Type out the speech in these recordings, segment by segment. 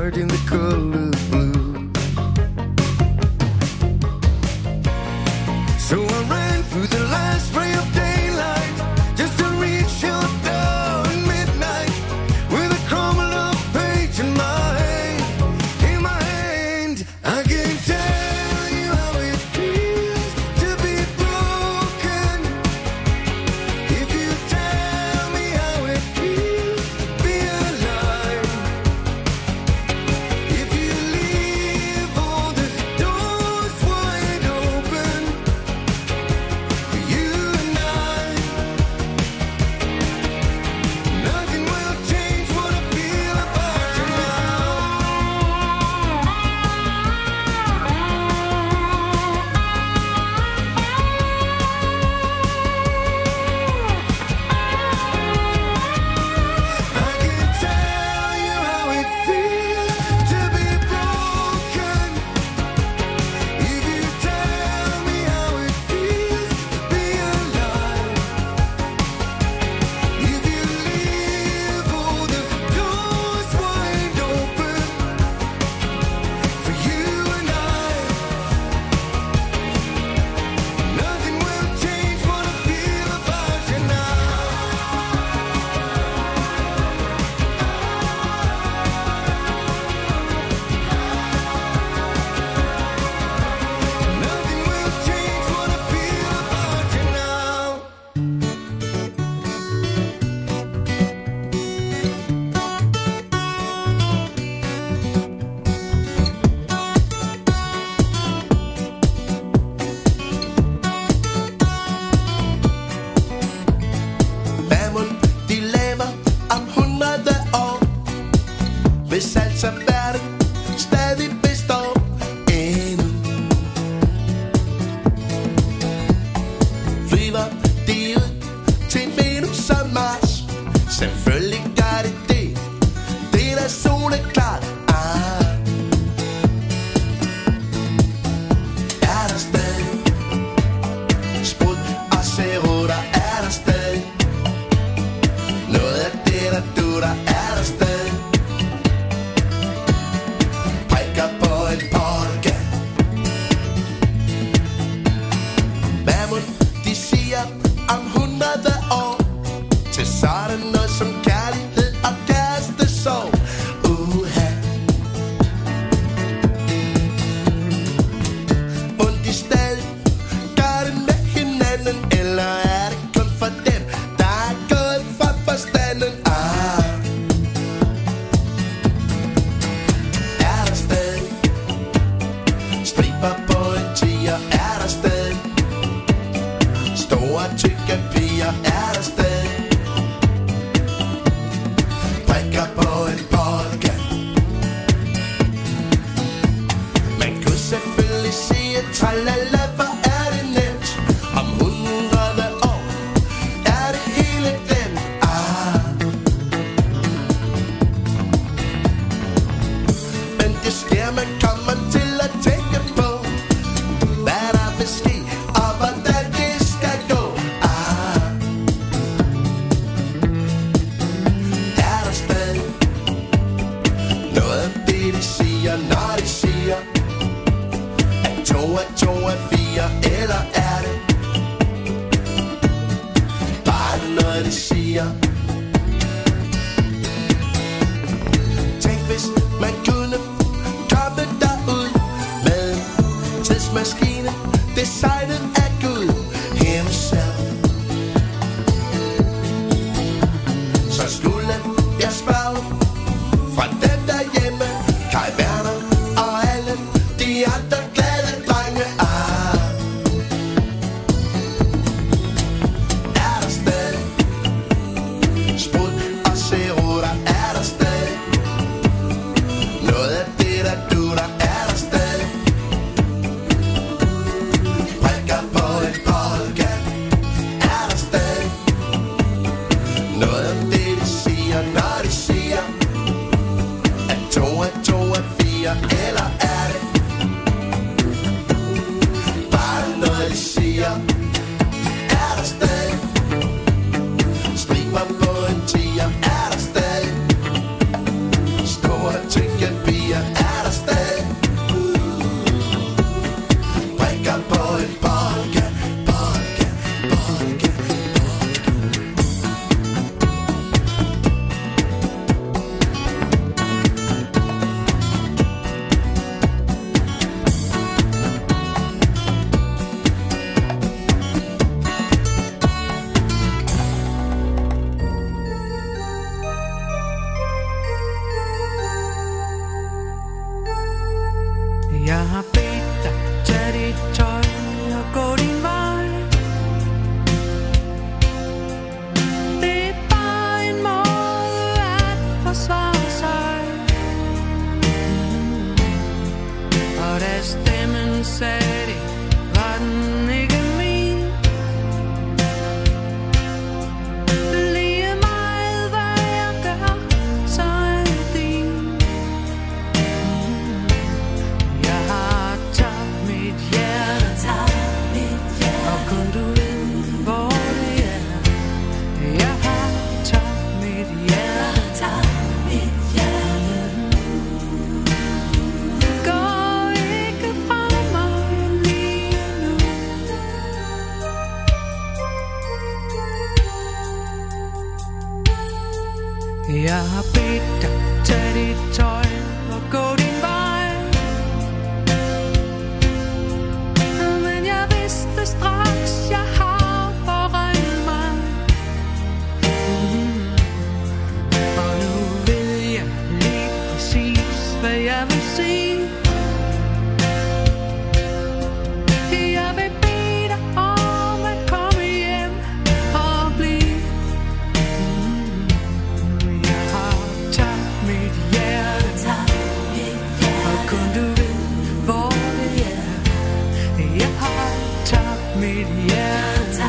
heart in the color blue. So I ran through the last ray of daylight just to reach your door at midnight with a crumpled up page in my hand. I can tell you how it feels to be broken. If you tell me how it feels to be alive. If you leave all the doors wide open for you and I, nothing will change what I feel about you I can tell you how it feels to be broken. If you tell me how it feels to be alive. If you leave all the doors wide open for you and I, nothing will change what I feel about you now. Nothing will change what I feel about you now. Hvad mon de laver om 100 år, hvis altså verden stadig består endnu? Flyver de ud til Venus og Mars? Selvfølgelig gør det det. Det er da soleklart. Er der stadig sprut og cerutter? Er der stadig noget af det, der dutter? Er der stadig prikker på en polka? Hvad må de siger om 100 år? Til sådan noget som kærlighed og kærestesorg. Ondt de stadig gør det med hinanden, eller er det kun for dem, der er gået fra forstanden? Er der stadig striber på en tiger? Er der stadig store tykke piger? Er der stadig prikker på en polka? Man kunne selvfølgelig sige tralala, hvor er det nemt. Om 100 år er det hele glemt. Men det sker, man kommer til at tænke på, hvad der vil ske og hvordan det skal gå. Er der stadig noget af det, de siger, når de siger at 2 er 4, eller er det bare noget, de siger? Tænk, hvis man kunne komme derud med en tidsmaskine designet af Gud himself. Så skulle jeg spørge fra dem derhjemme, Kai Werner og alle de andre glade drenge. Er der stadig sprut og cerutter? Er der stadig noget af det, der dutter? Er der stadig prikker på en polka? Er der stadig noget af det, de siger, når de siger at 2 er 4, eller er det bare noget, de siger? Er der stadig striber på en tiger? Er der stadig store tykke piger? da stemmen sagde det, var den ikke min. Lige meget hvad jeg gør, så er det din. Jeg har tabt mit hjerte, og kun du ved hvor det er. Jeg har tabt mit hjerte. Gå ikke fra mig lige nu. Jeg har bedt dig tage dit tøj og gå din vej, men jeg vidste straks jeg har forregnet mig. Og nu ved jeg lige præcis hvad jeg vil sige. Jeg vil bede dig om at komme hjem og blive. Jeg har tabt mit hjerte, og kun du ved hvor det er. Jeg har tabt mit hjerte.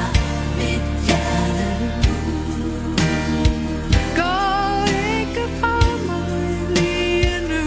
Gå ikke fra mig lige nu.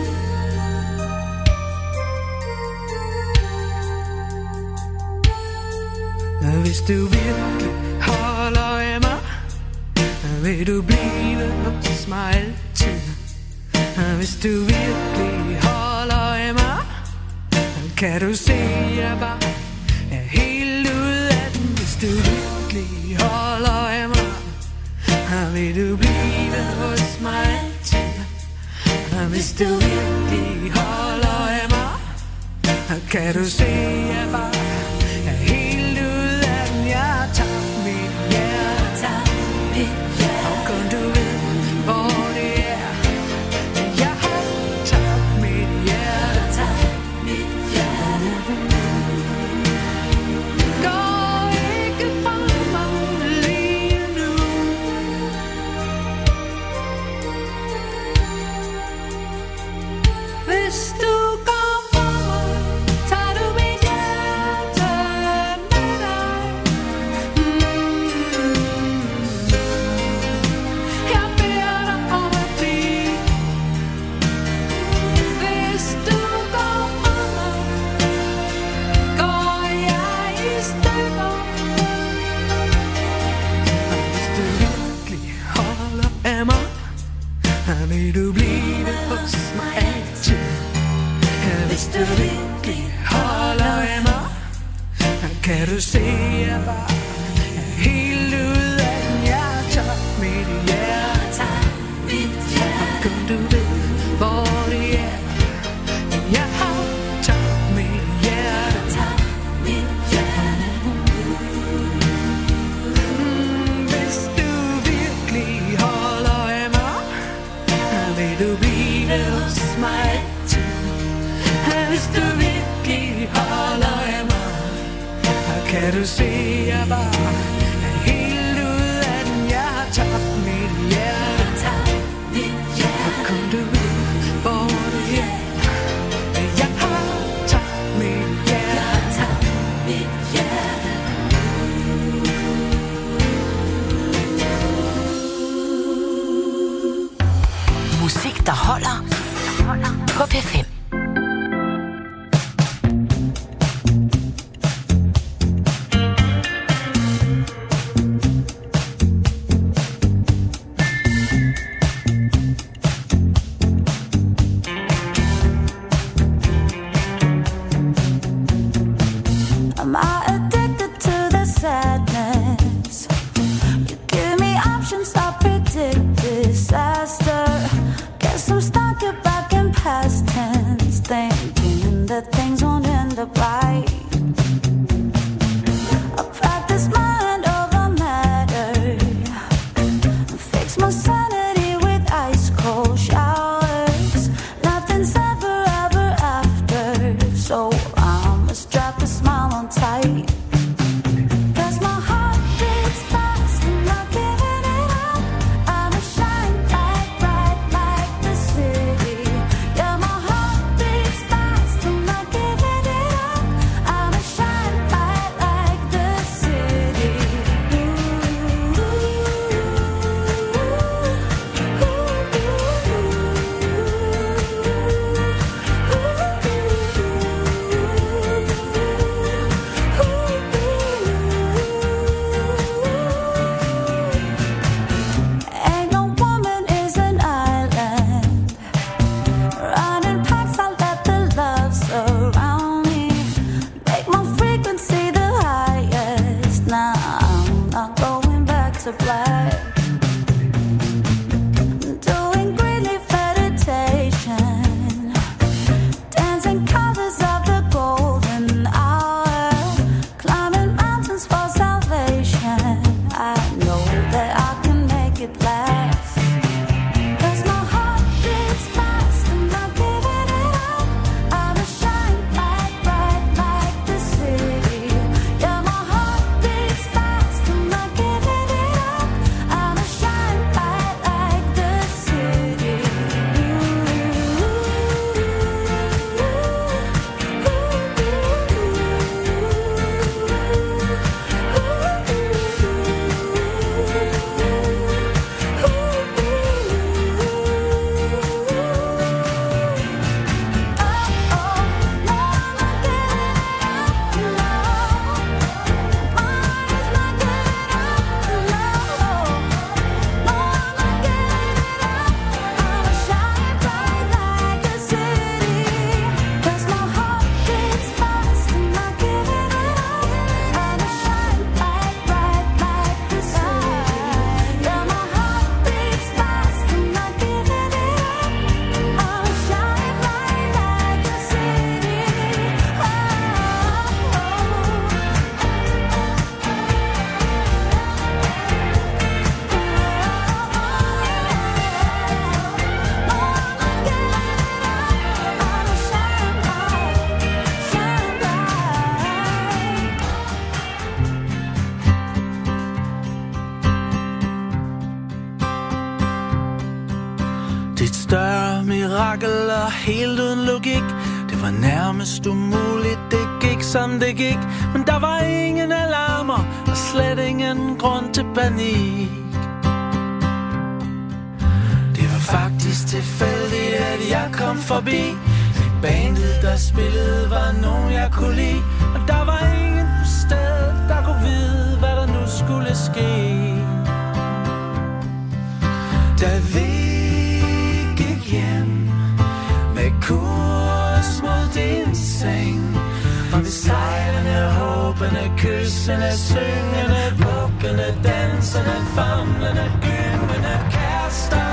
Hvis du virkelig holder af mig, vil du blive hos mig altid. Hvis du virkelig holder af mig, kan du se, jeg bare er helt ude af den. Hvis du virkelig holder af mig, vil du blive hos mig altid. Hvis du virkelig holder af mig, kan du se, jeg bare er helt ude af den. Jeg har tabt mit hjerte, og kun du ved hvor det er. Jeg har tabt mit hjerte. Gå ikke fra mig lige nu. Hvis du går fra mig, tager du mit hjerte med dig. Jeg beder dig om at blive. Hvis du går fra mig, går jeg i stykker. Hvis du virkelig holder af mig, vil du blive hos mig altid. Hvis du virkelig holder af mig, kan du se, jeg bare er helt ude af den. Jeg har tabt mit hjerte, og kun du ved hvor det er. Jeg har tabt mit hjerte. Hvis du virkelig holder af mig, vil du blive hos mig altid. Hvis du virkelig holder af mig, kan du se, jeg bare er helt ude af den. Jeg har tabt mit hjerte, og kun du ved hvor det er. Jeg har tabt mit hjerte. Musik, der holder på P5. Am I addicted to the sadness? You give me options, I predict disaster. Guess I'm stuck back in past tense, thinking that things won't end up right. I practice mind over matter, fix my sanity with ice cold showers. Nothing's ever after, so I must drop a smile on tight. mirakel og helt uden logik. Det var nærmest umuligt, det gik som det gik. Men der var ingen alarmer og slet ingen grund til panik. Det var faktisk tilfældigt, at jeg kom forbi. Bandet, der spillede, var nogen, jeg kunne lide. Og der var ingen på stedet, der kunne vide, hvad der nu skulle ske. Da vi gik hjem med kurs mod din seng, og vi sejlende, håbende, kyssende, syngende, vuggende, dansende, famlende, gyngende kærester.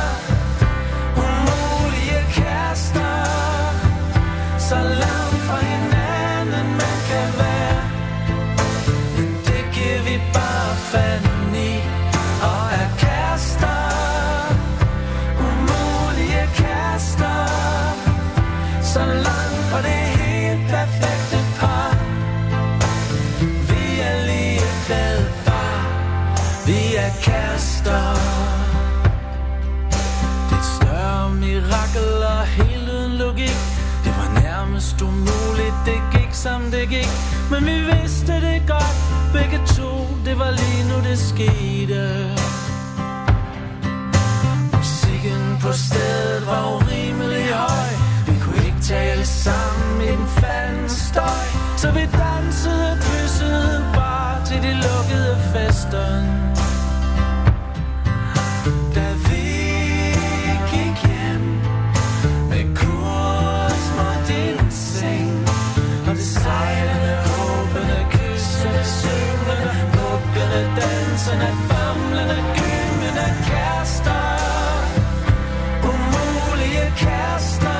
Umulige kærester, så langt fra hinanden man kan være. Men det giver vi bare fanden i, og er kærester. Umulige kærester, så langt fra det helt perfekte par. Vi er ligeglade bare, vi er kærester. Det er et større mirakel og helt uden logik. Det var nærmest umuligt, det gik som det gik. Men vi vidste det godt, begge to, det var lige nu det skete. Musikken på stedet var urimelig høj. Vi kunne ikke tale sammen i den faldende støj. Så vi dansede og kyssede bare til de lukkede fester. Da vi gik hjem med kurs mod din seng, og det sejlende, håbende, kyssende, syngende, vuggende, dansende, famlende, gyngende kærester. Umulige kærester,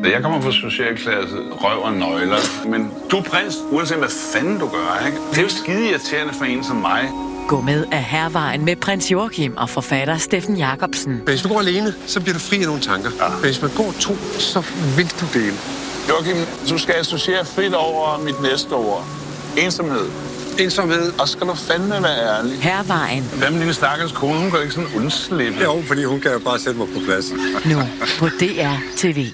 Jeg kommer fra socialklasse, røv og nøgler. Men du er prins, uanset hvad fanden du gør, ikke? Det er jo skide irriterende for en som mig. Gå med af Hervejen med prins Joachim og forfatter Steffen Jacobsen. Hvis du går alene, så bliver du fri af nogle tanker. Ja. Hvis man går to, så vil du dele. Joachim, du skal associere frit over mit næste ord. Ensomhed. Ensomhed. Og skal du fandme være ærlig. Hervejen. Hvad med lille stakkels kone? Hun kan ikke sådan undslippe. Jo, fordi hun kan jo bare sætte mig på plads. Nu på DR TV.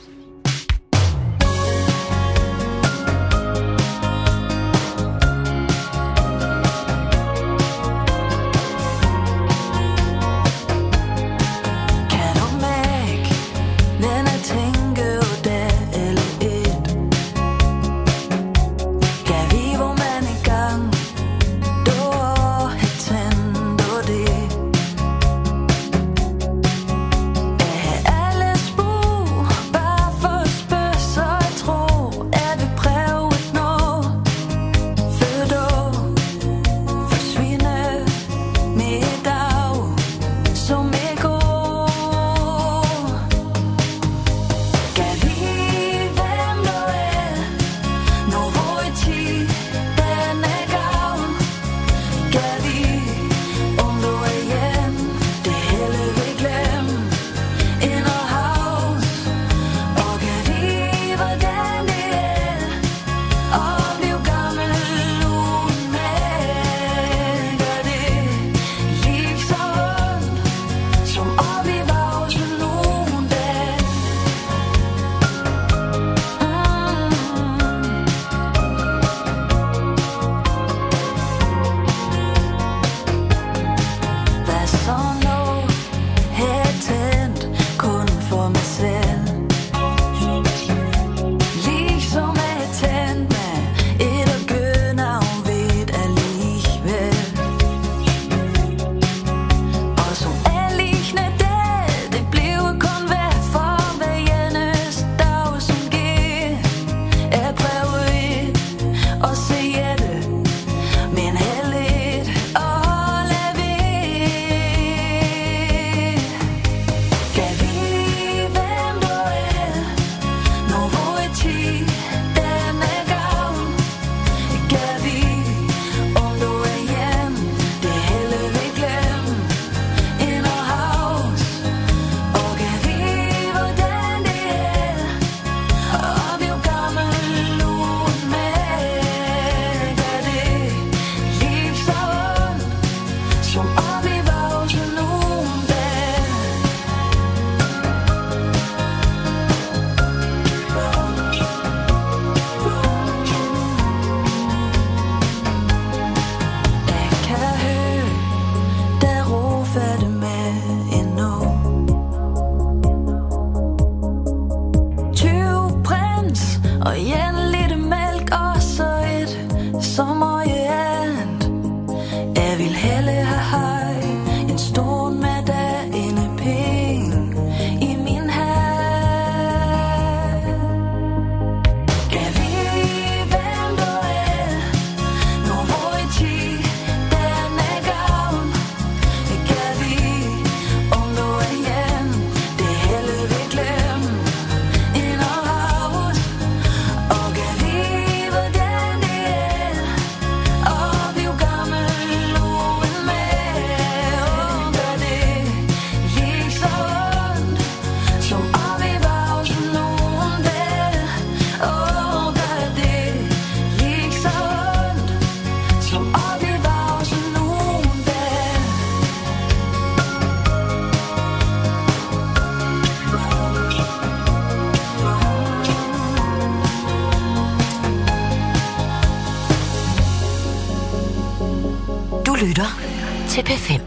lytter til P5.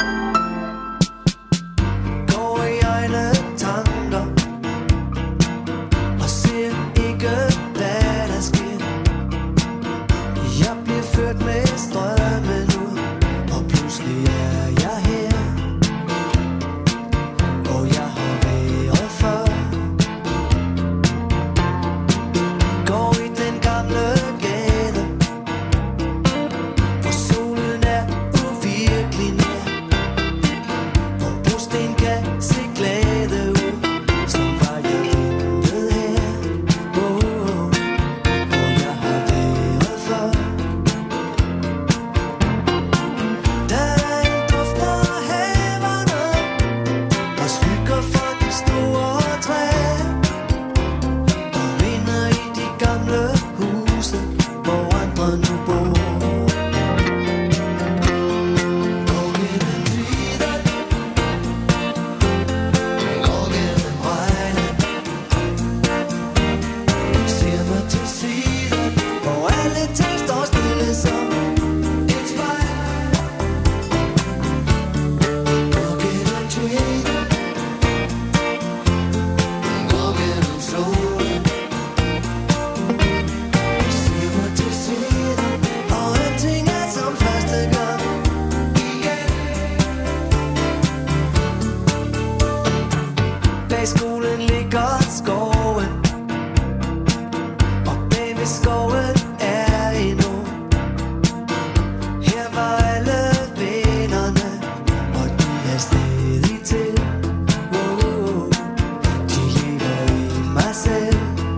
Går i egne tanker og ser ikke, hvad der sker. Jeg bliver ført med strømmen ud, og pludselig er jeg her, hvor jeg har været før. Går i den gamle gade, hvor solen er uvirkelig nær. Bag skolen ligger skoven, og bag ved skoven er endnu. Her var alle vennerne, og de er stadig til. De lever i mig selv.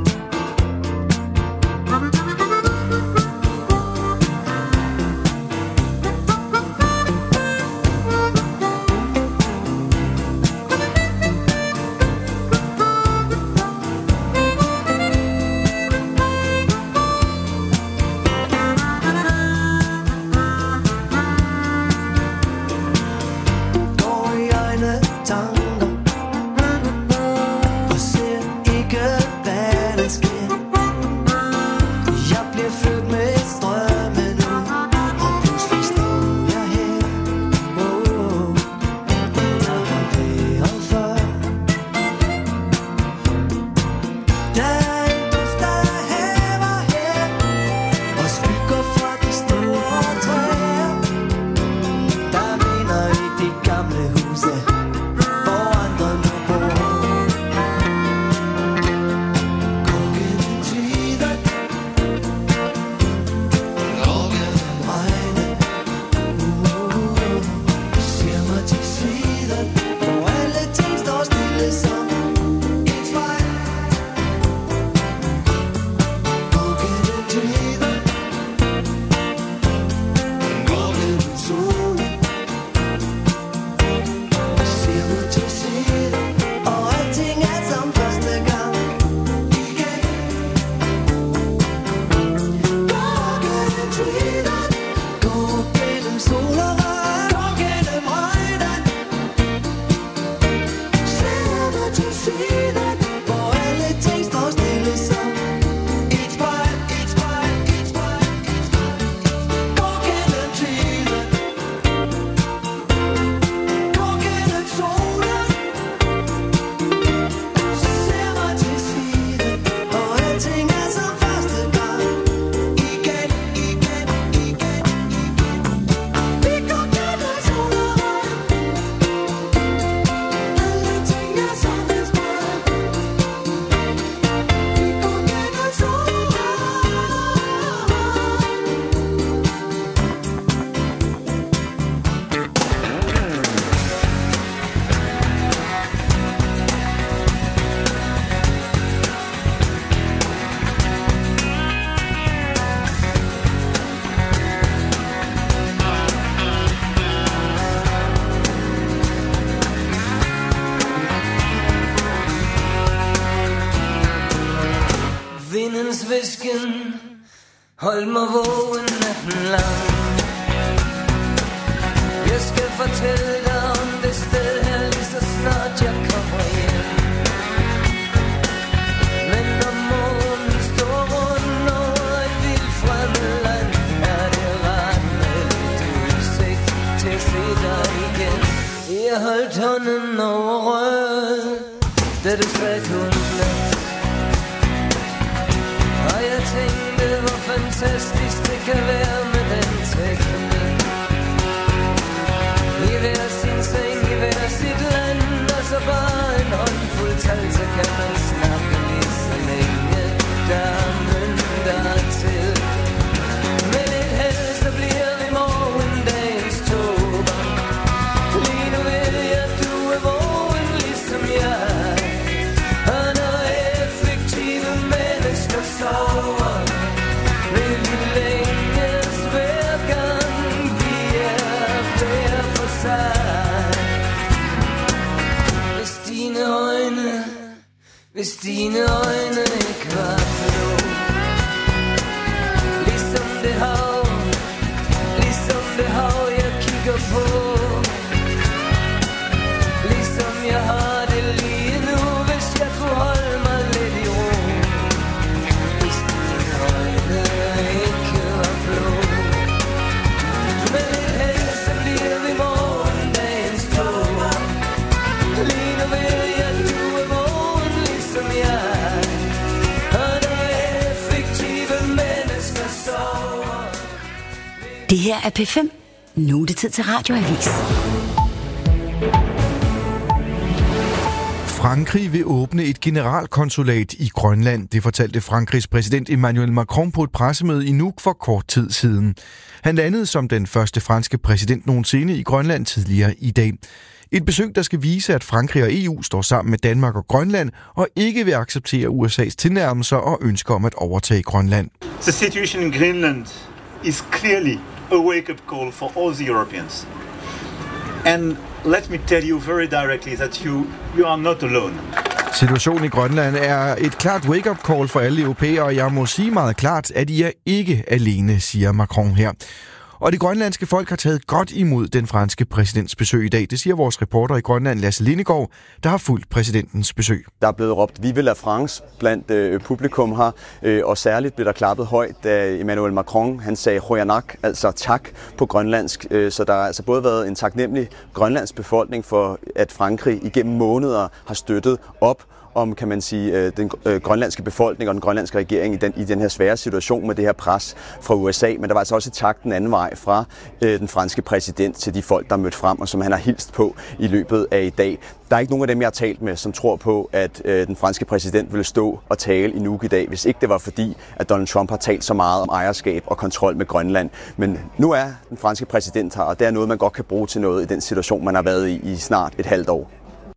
Vindens hold mig vågen natten lang. Jeg skal fortælle dig om det sted her lige så snart jeg kommer hjem. Men når morgenen står rundt over et vildt fremmed land, er det ret med lidt udsigt til at se dig igen. Jeg holdt hånden over røret, da du sagde kun nat. Og jeg tænkte, hvor fantastisk det kan være med den teknik. I hver sin seng, i hver sit land, og så bare en håndfuld tal, så kan man snakke lige så længe, der er mønter til. Med lidt held, så bliver vi morgendagens tober. Lige nu ved jeg, du er vågen ligesom jeg. Og når effektive mennesker sover, vil vi længes hver gang vi er hver for sig. Hvis dine øjne ikke var blå, ligesom det hav jeg kigger på, ligesom jeg har det lige nu, hvis jeg kunne holde mig lidt i ro. Hvis dine øjne ikke var blå, med lidt held, så bliver vi morgendagens toger. Lige nu ved jeg, at du er vågen ligesom jeg, og der er effektive mennesker sover. Det her er P5. Nu er det tid til Radioavis. Frankrig vil åbne et generalkonsulat i Grønland. Det fortalte Frankrigs præsident Emmanuel Macron på et pressemøde i Nuuk for kort tid siden. Han landede som den første franske præsident nogensinde i Grønland tidligere i dag. Et besøg, der skal vise, at Frankrig og EU står sammen med Danmark og Grønland og ikke vil acceptere USA's tilnærmelser og ønsker om at overtage Grønland. The situation in Greenland is clearly a wake-up call for all the Europeans. And let me tell you very directly that you are not alone. Situationen i Grønland er et klart wake-up call for alle europæere, og jeg må sige meget klart, at I er ikke alene, siger Macron her. Og det grønlandske folk har taget godt imod den franske præsidents besøg i dag. Det siger vores reporter i Grønland, Lasse Lindegaard, der har fulgt præsidentens besøg. Der er blevet råbt Vive la France blandt publikum her, og særligt blev der klappet højt, da Emmanuel Macron han sagde Qujanaq, altså tak på grønlandsk. Så der har altså både været en taknemmelig grønlandsk befolkning for, at Frankrig igennem måneder har støttet op om, kan man sige, den grønlandske befolkning og den grønlandske regering i den her svære situation med det her pres fra USA. Men der var altså også et tak den anden vej fra den franske præsident til de folk, der mødte frem, og som han har hilst på i løbet af i dag. Der er ikke nogen af dem, jeg har talt med, som tror på, at den franske præsident ville stå og tale i Nuuk i dag, hvis ikke det var fordi, at Donald Trump har talt så meget om ejerskab og kontrol med Grønland. Men nu er den franske præsident her, og det er noget, man godt kan bruge til noget i den situation, man har været i snart et halvt år.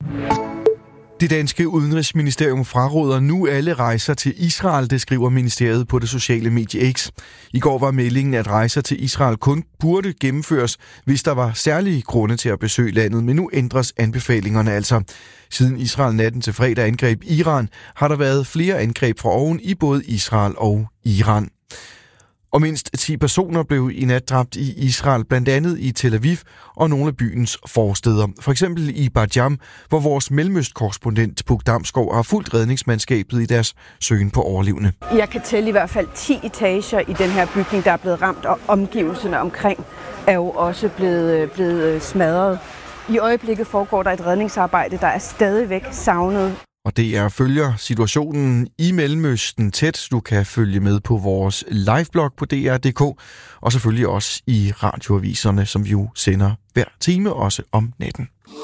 Det danske udenrigsministerium fraråder nu alle rejser til Israel, det skriver ministeriet på det sociale medie X. I går var meldingen, at rejser til Israel kun burde gennemføres, hvis der var særlige grunde til at besøge landet, men nu ændres anbefalingerne altså. Siden Israel natten til fredag angreb Iran, har der været flere angreb fra oven i både Israel og Iran. Og mindst 10 personer blev i nat dræbt i Israel, blandt andet i Tel Aviv og nogle af byens forsteder. For eksempel i Bat-Yam, hvor vores mellemøstkorrespondent Puk Damsgaard har fulgt redningsmandskabet i deres søgen på overlevende. Jeg kan tælle i hvert fald 10 etager i den her bygning, der er blevet ramt, og omgivelserne omkring er jo også blevet smadret. I øjeblikket foregår der et redningsarbejde, der er stadigvæk savnet. Og DR følger situationen i Mellemøsten tæt. Du kan følge med på vores liveblog på DR.dk, og selvfølgelig også i radioaviserne, som vi jo sender hver time, også om natten.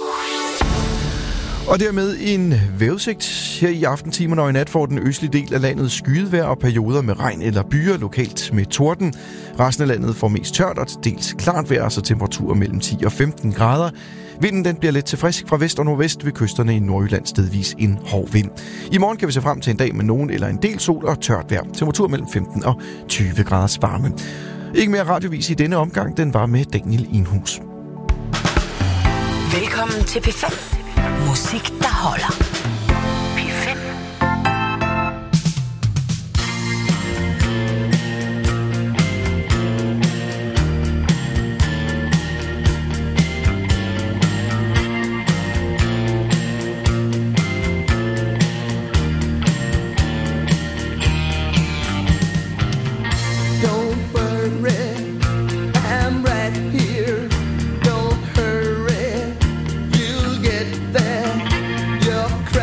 Og dermed en vejrudsigt. Her i aftentimerne og i nat får den østlige del af landet skyet vejr og perioder med regn eller byer, lokalt med torden. Resten af landet får mest tørt og dels klart vejr, så temperaturer mellem 10 og 15 grader. Vinden den bliver let til frisk fra vest og nordvest ved kysterne i Nordjylland, stedvis en hård vind. I morgen kan vi se frem til en dag med nogen eller en del sol og tørt vejr. Temperatur mellem 15 og 20 graders varme. Ikke mere radiovis i denne omgang, den var med Daniel Enhus. Velkommen til P5. Musik, der holder. P5. You'll get there. Your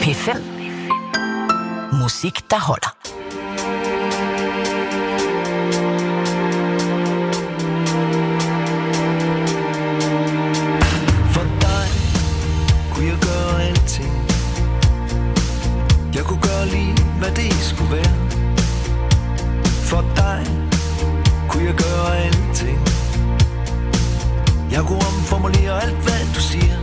P5. Musik, der holder. For dig kunne jeg gøre alting. Jeg kunne gøre lige, hvad det skulle være. For dig kunne jeg gøre alting. Jeg kunne omformulere alt, hvad du siger.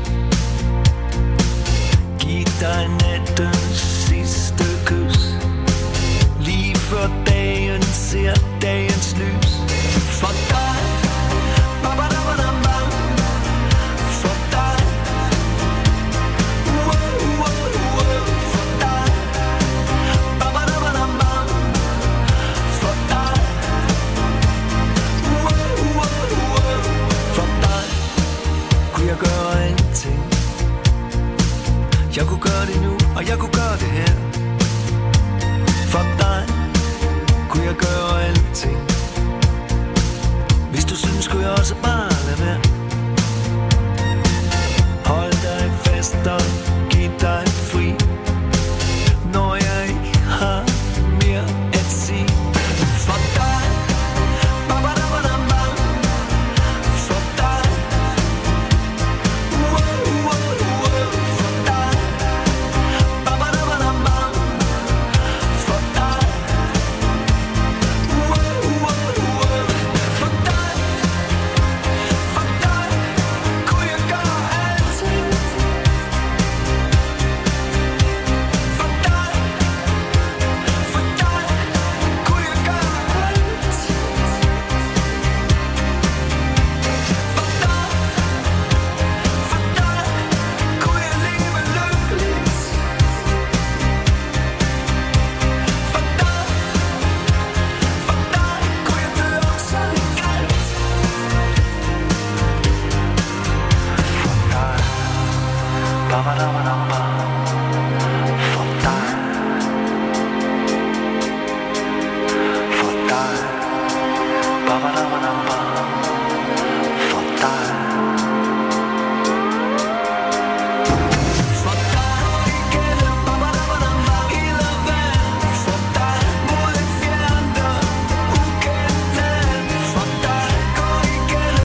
Giv dig nattens sidste kys. Lige før dagen ser dagens lys. For dig, ba-ba-da-ba-da-bam. For dig, wow-wow-wow. For dig, ba-ba-da-ba-da-bam. For dig, wow-wow-wow. For dig kunne jeg gøre alting. Jeg kunne gøre det nu, og jeg kunne gøre det her. For dig kunne jeg gøre alting. Hvis du synes, skulle jeg også bare lade være. Hold dig fast og giv dig fri. Når jeg ikke har mere at sige. For dig, ba-ba-da-ba-da-bam. For dig, wow-wow-wow. For dig, ba-ba-da-ba-da-bam. For dig, wow-wow-wow. For dig kunne jeg gøre alting. For dig kunne jeg gøre alting. For dig kunne jeg leve lykkeligt. For dig kunne jeg dø om så galt. For dig, ba-ba-da-ba-da.